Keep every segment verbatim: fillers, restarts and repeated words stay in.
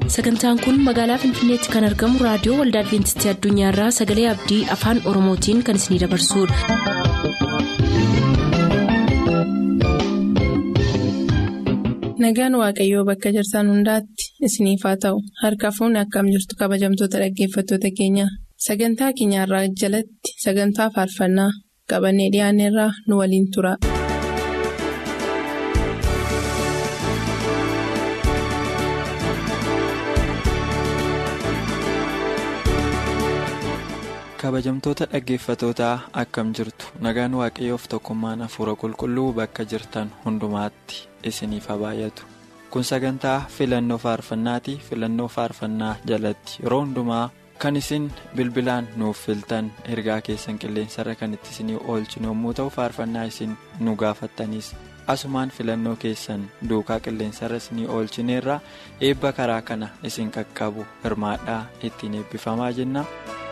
Sagantaan kun magaalaa Finfinneetti kan argamu raadiyoo Waldaa Adwiintistii Addunyaarraa Sagalee Abdii Afaan Oromootiin kan isinidabarsudha. Nagaan Waaqayyoo bakka jirtan hundaatti isiniif haa ta'u harka fuunni akkam jirtu kabajamtoota dhaggeeffattoota keenya. Sagantaa keenyarraa jalatti sagantaa faarfannaa qabannee dhiyaanneerraa nu waliin tura. Kabajamtoota dhaggeeffattootaa akkam jirtu nagaan waaqayyoof tokkummaan hafuura qulqulluu bakka jirtan hundumaatti isiniif haa baay'atu. Kun sagantaa filannoo faarfannaati. Filannoo faarfannaa jalatti yeroo hundumaa kan isin bilbilaan nuuf filtan ergaa keessan qilleensarra kan itti isinii oolchinu yommuu ta'u, faarfannaa isin nu gaafattanis asumaan filannoo keessan duukaa qilleensarra isinii oolchineerra eebba karaa kana isin qaqqabu hirmaadhaa ittiin eebbifamaa jenna.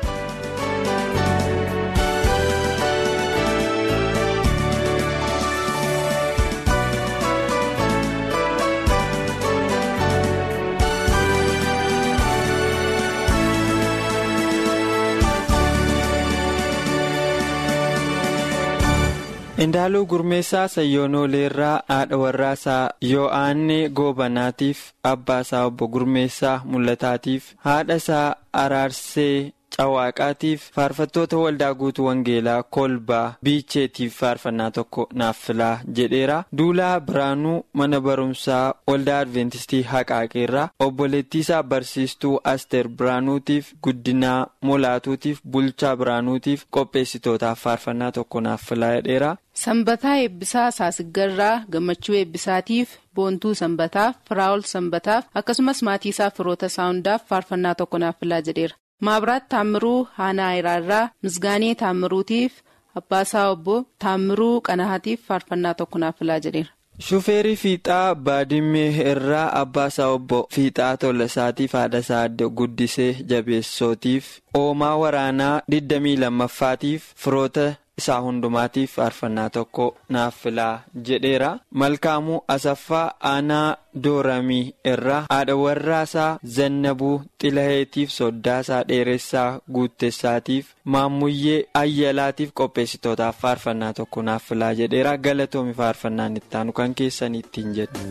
Indaaluu Gurmeessaa Sayyoonoleerraa haadha warraasaa Yoo'aannee Goobanaatiif abbaasaa obbo Gurmeessaa Mul'ataatiif haadha isaa Araarsee Cawaaqaatiif faarfattoota waldaa guutuu Wangeelaa Kolbaa Biicheetiif faarfannaa tokko naaf filaa jedheera. Duulaa Biraanuu mana barumsaa waldaa Adwiintistii Haqaaqeerraa obboleettiisaa barsiistuu Asteer Biraanuutiif Guddinaa Molaatuutiif Bulchaa Biraanuutiif qopheessitootaaf faarfannaa tokko naaf filaa jedheera. Sanbataa Eebbisaa Saasiggarraa Gammachuu Eebbisaatiif Boontuu Sanbataaf Firaa'ol Sanbataaf akkasumas maatii isaa firoota isaa hundaaf faarfannaa tokko naaf filaa jedheera. Maabiraat Taammiruu Haanaa Iraarraa Misgaanee Taammiruutiif abbaasaa obbo Taammiruu Qanahaatiif faarfannaa tokko naaf filaa jedheera. Shufeerii Fiixaa Baadimmee irraa abbaasaa obbo Fiixaa Tolasaatiif haadhasaa adda Guddisee Jabeessootiif Oomaa Waraanaa digdamii lammaffaatiif firoota isaa hundumaatiif faarfannaa tokko naaf filaa jedheera. Malkaamuu Asaffaa Aanaa Dooramii irraa haadha warraasaa Zannabuu Xilaheetiif soddaasaa Dheeressaa Guuttessaatiif Maammuyyee Ayyalaatiif qopheessitootaaf faarfannaa tokko naaf filaa jedheera. Galatoomi faarfannaan itti aanu kan keessan ittiin jedhu.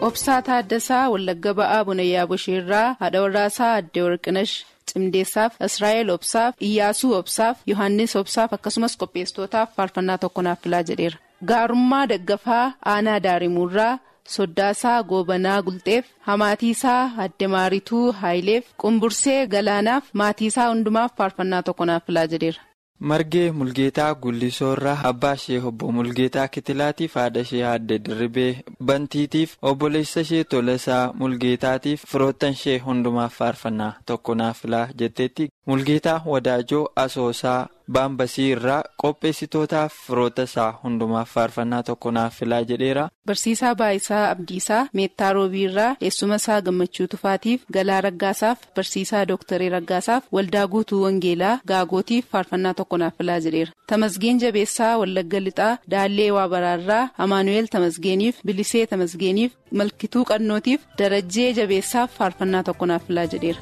Obsaa Taaddasaa Wallagga Ba'aa Bunayyaa Busheerraa haadha warraasaa Addee Warqinash Cimdeessaaf Israa'el Obsaaf Iyyaasuu Obsaaf Yohaannis Obsaaf akkasumas qopheessitootaaf faarfannaa tokko naaf filaa jedheera. Gaarummaa Daggafaa Aanaa Daarimuurraa Soddaasaa Goobanaa Gulxeef Hamaatiisaa Addee Maarituu Haayileef Qumbursee Galaanaaf maatiisaa hundumaaf faarfannaa tokko naaf filaa jedheera. Margee Mulgeetaa Gullisoorraa abbaa ishee obbo Mulgeetaa Kitilaatiif haadha ishee Aadde Dirribee Bantiitiif obboleessa ishee Tolasaa Mulgeetaatiif firoottan ishee hundumaaf faarfannaa tokko naaf filaa jetteetti. Mulgeetaa Wadaajoo Asoosaa Baambasii irraa qopheessitootaaf firoota isaa hundumaaf faarfannaa tokko naaf filaa jedheera. Barsiisaa Baayisaa Abdiisaa Meettaa Roobiirraa eessuma isaa Gammachuu Tufaatiif Galaa Raggaasaaf Barsiisaa Dooktaree Raggaasaaf Waldaa Guutuu Wangeelaa Gaagootiif faarfannaa tokko naaf filaa jedheera. Tamasgeen Jabeessaa Wallagga Lixaa Daallee Waabaraarraa Amaanu'eel Tamasgeeniif Bilisee Tamasgeeniif Malkituu Qannootiif Darajjee Jabeessaaf faarfannaa tokko naaf filaa jedheera.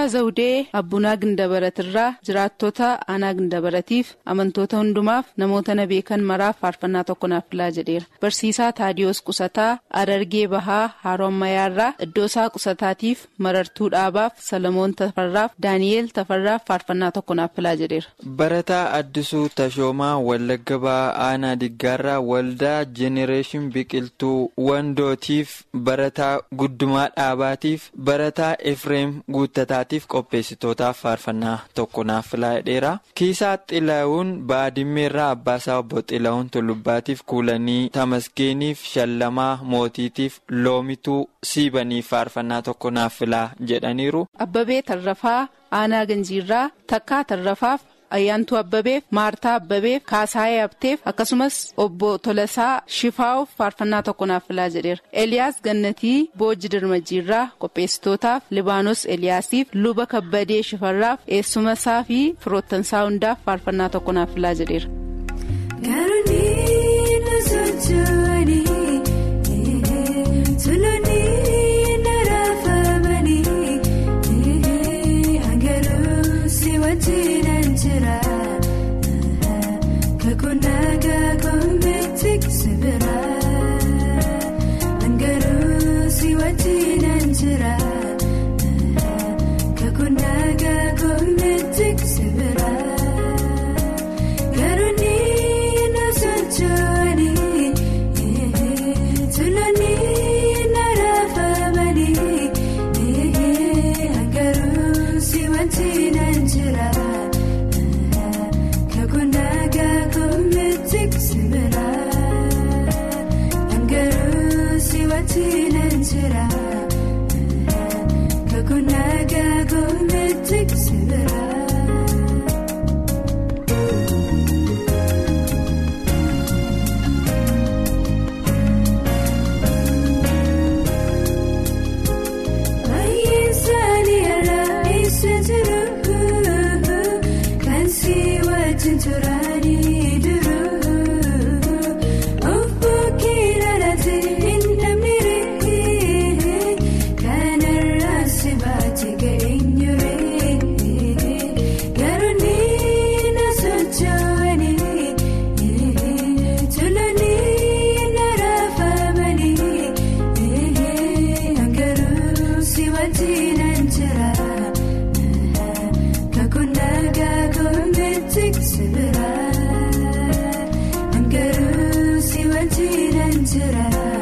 Zawudee Abbunaa Gindabaratirraa jiraattota aanaa Gindabaratiif amantoota hundumaaf namoota na beekan maraaf faarfannaa tokko naaf filaa jedheera. Barsiisaa Taadiyoos Qusataa Harargee Bahaa Haroommayaarraa Iddoosaa Qusataatiif Marartuu Dhaabaaf Salamoon Tafarraaf Daani'eel Tafarraaf faarfannaa tokko naaf filaa jedheera. Barataa Addisuu Tashoomaa Wallagga Bahaa aanaa Diggaarraa waldaa Jenereeshin Biqiltuu Wandootiif barataa Guddumaa Dhaabaatiif barataa Efreem Guuttataatiif qopheessitootaaf faarfannaa tokko naaf filaa jedheera. Kiisaa Xilaawun Baadimmeerraa Abbaasaa Obbo Xilaawun Tullubbaatiif Kuulanii Tamasgeeniif Shallamaa Mootiitiif Loomituu Siibaniif faarfannaa tokko naaf filaa jedhaniiru. Abbabee Tarrafaa aanaa Ganjiirraa Takkaa Tarrafaaf Ayyaantuu Abbabeef Maartaa Abbabeef Kaasaayee Abteef akkasumas obbo Tolasaa Shifaa'uuf faarfannaa tokko naaf filaa jedheera. Eliyaas Gannatii Boojji Dirmajjiirraa qopheessitootaaf Libaanos Eliyaasiif Luba Kabbadee Shifarraaf eessumasaa fi firoottansaa hundaaf faarfannaa tokko naaf filaa jedheera. Kakunaga kombetik sebera, anggaru siwajinan cerah. Kakunaga kombetik sebera, garuni nasajani, tulani narafamani, anggaru siwajinan cerah. Kakunaga kombetik sebera, anggaru siwajinan cerah. Kakunaga kombetik sebera. Ayesani ara isejeru, kan siwajin turani duru. Of bukira rati indamire, kan arasi baci ke inyure. Garuni nasojani, tulani narafamani, anggaru siwajinan cerah. Kakunaga kombetik sebera, anggaru siwajinan cerah.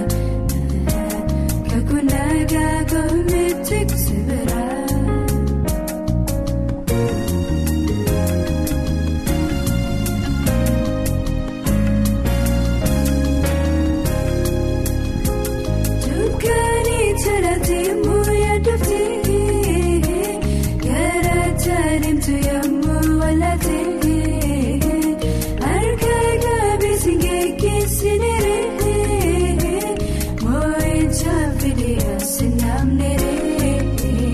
Kakunaga kombetik sebera. Tukani cerati muya dufti, garatanim tu yamu walati. Arka gabi singe kisinere, moin chafidi asinam nere.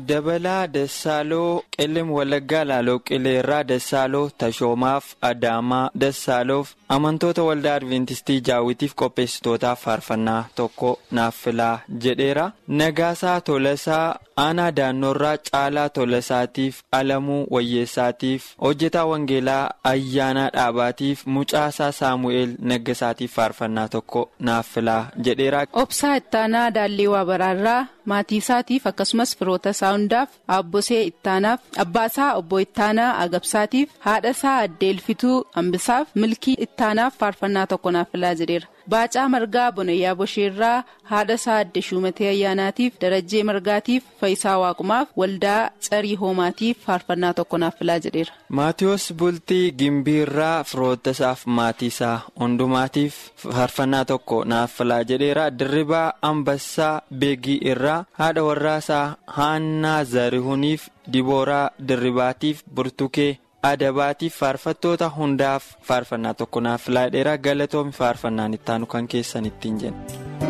Dabalaa Dassaaloo Qillim Wallaggaa Laaloo Qileerraa Dassaaloo Tashoomaaf Adaamaa Dassaaloof amantoota waldaa Adventistii Jaawitiif qopheessitootaaf faarfannaa tokko naaf filaa jedheera. Nagaasaa Tolasaa Aanaa Daannoorraa Caalaa Tolasaatiif Alamuu Wayyeessaatiif hojjetaa Wangeelaa Ayyaanaa Dhaabaatiif Mucaasaa Saamu'eel Naggasaatiif faarfannaa tokko naaf filaa jedheera. Obsaa Ittaanaa Daalleewaa Baraarraa maatii isaatiif akkasumas firoota isaa hundaaf Abbosee Ittaanaaf Abbaasaa Obbo Ittaanaa Agabsaatiif haadhasaa Addeelfituu Hambisaaf Milkii Ittaanaaf faarfannaa tokko naaf filaa jedheera. Baacaa Margaa Bonayyaa Bosheerraa haadhasaa Adde Shumatee Ayyaanaatiif Darajjee Margaatiif Faayisaa Waaqumaaf waldaa Carii Hoomaatiif faarfannaa tokko naaf filaa jedheera. Maatiyus Bultii Gimbiirraa firoota isaaf maatii isaa hundumaatiif faarfannaa tokko naaf filaa jedheera. Dirribaa Ambassaa Beegii irraa haadha warraasaa Haannaa Zarihuniif Dibooraa Dirribaatiif Burtukee Adabaatiif faarfattoota hundaaf faarfannaa tokko naaf filaa jedheera. Galatoomi faarfannaan ittaanu kan keessan ittiin jenna.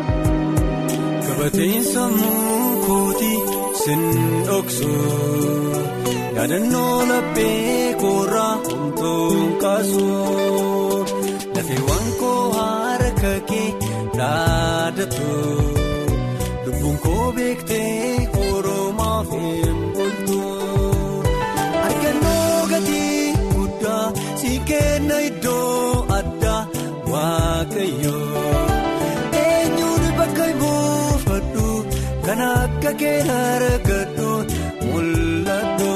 Gabateen sammuu kootii sin dhoksu yaadannoo laphee koorraa homtuun kaasu lafeewwan koo harka kee dhaadatu lubbuun koo beektee oroomaaf hin bultu argannoo gatii guddaa si kenna iddoo addaa waaqayyoo eenyuun bakka buufadhu kan akka kee argadhu mul'adhu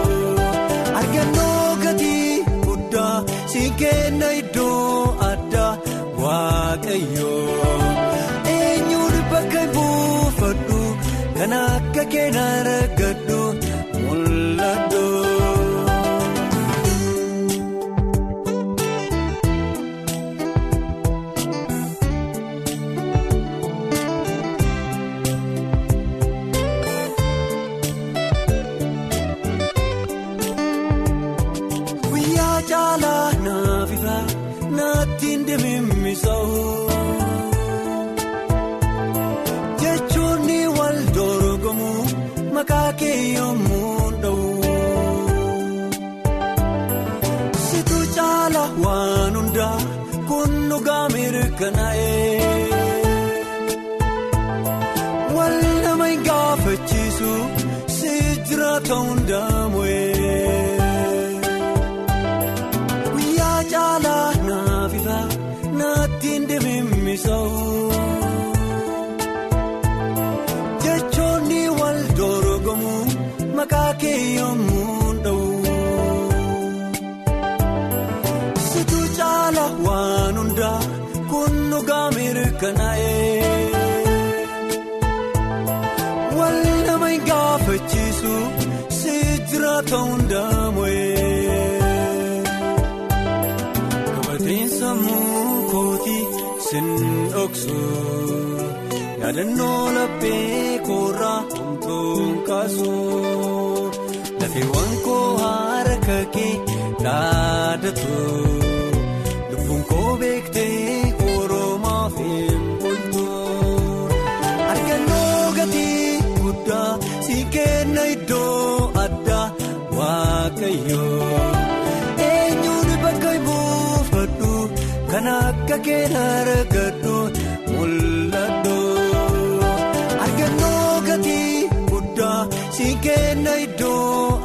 argannoo gatii guddaa si kenna iddoo addaa waaqayyoo eenyuun bakka buufadhu kan akka kee argadhu mul'adhu. Jechuun wal dorgomu maqaa kee yommuu dha'u situ caala waan hundaa kun dhugaa mirkanaa'ee wal nama hin gaafachiisu si jiraata hundaa mo'ee guyyaa caalaa naaf ifa naatti hin deemimmisa'u. Maqaa kee yommuu dha'u situ caala waan hundaa kun dhugaa mirkanaa'ee wal nama hin gaafachiisu si jiraata hundaa mo'ee gabateen sammuu kootii sin dhoksu yaadannoo laphee koorraa homtuun kaasu. Lafeewwan koo harka kee dhaadatu lubbuun koo beektee oroomaaf hin bultu argannoo gatii guddaa si kenna iddoo addaa waaqayyoo eenyuun bakka buufadhu kan akka kee argadhu mul'adhu argannoo gatii guddaa si kenna iddoo.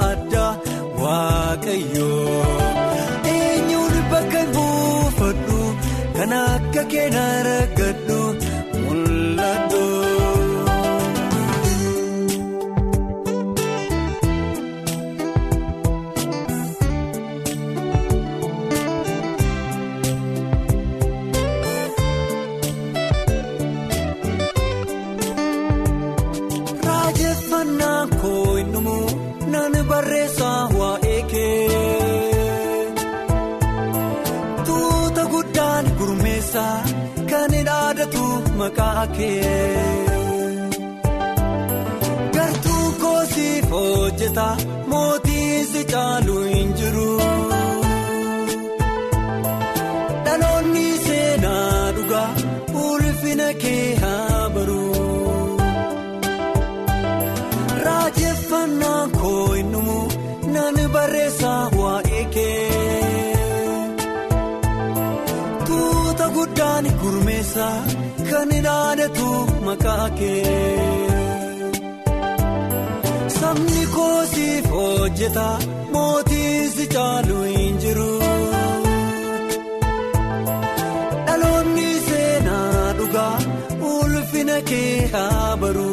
Waaqayyoo eenyuun bakka buufadhu kan akka kee argadhu mul'adhu. Raajeffannaan koo innumu naan barreessaa waa'ee kee tuuta guddaan gurmeessaa kan dhaadatu maqaa kee gartuu koosiif hojjeta mootii si caalu hin jiru dhaloonni seenaa dhugaa ulfina kee haa baru raajeffa. Odeeffannaan koo innumu naan barreessaa waa'ee kee. Tuuta guddaan gurmeessa kan dhaadatu maqaa kee. Sabni koo siif hojjeta mootiin si caalu hin jiru. Dhaloonni seenaa dhugaa ulfina kee haa baru.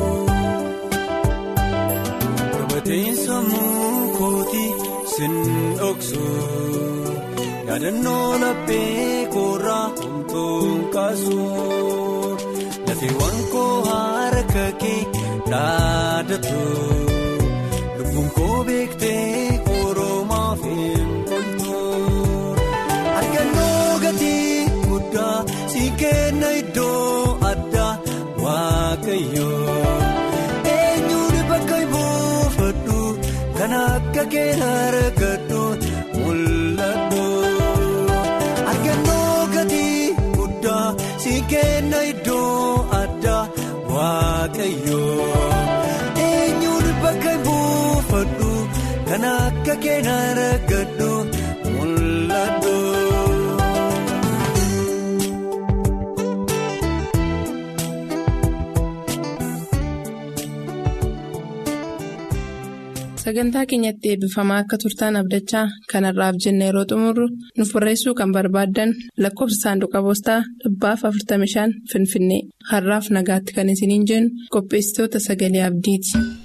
Gabateen sammuu kooti sin dhoksu. Yaadannoo laphee koorraa homtuun kaasu. Lafeewwan koo harka kee dhaadatu. Lubbuun koo beektee oroomaaf hin toltu. Argannoo gatii guddaa si kenna iddoo addaa waaqayyoo. Eenyuun bakka buufadhu kan akka kee argadhu mul'adhu. Argannoo gatii guddaa si kenna iddoo addaa waaqayyoo. Eenyuun bakka buufadhu kan akka kee argadhu mul'adhu. Sagantaa keenyatti eebbifamaa akka turtaan abdachaa kanarraaf jennee yeroo xumurru nuuf barreessuu kan barbaaddan lakkoofsa saanduqa poostaa dhibbaaf afurtamii shan Finfinnee har'aaf nagaatti kan isiniin jennu qopheessitoota sagalee abdiiti.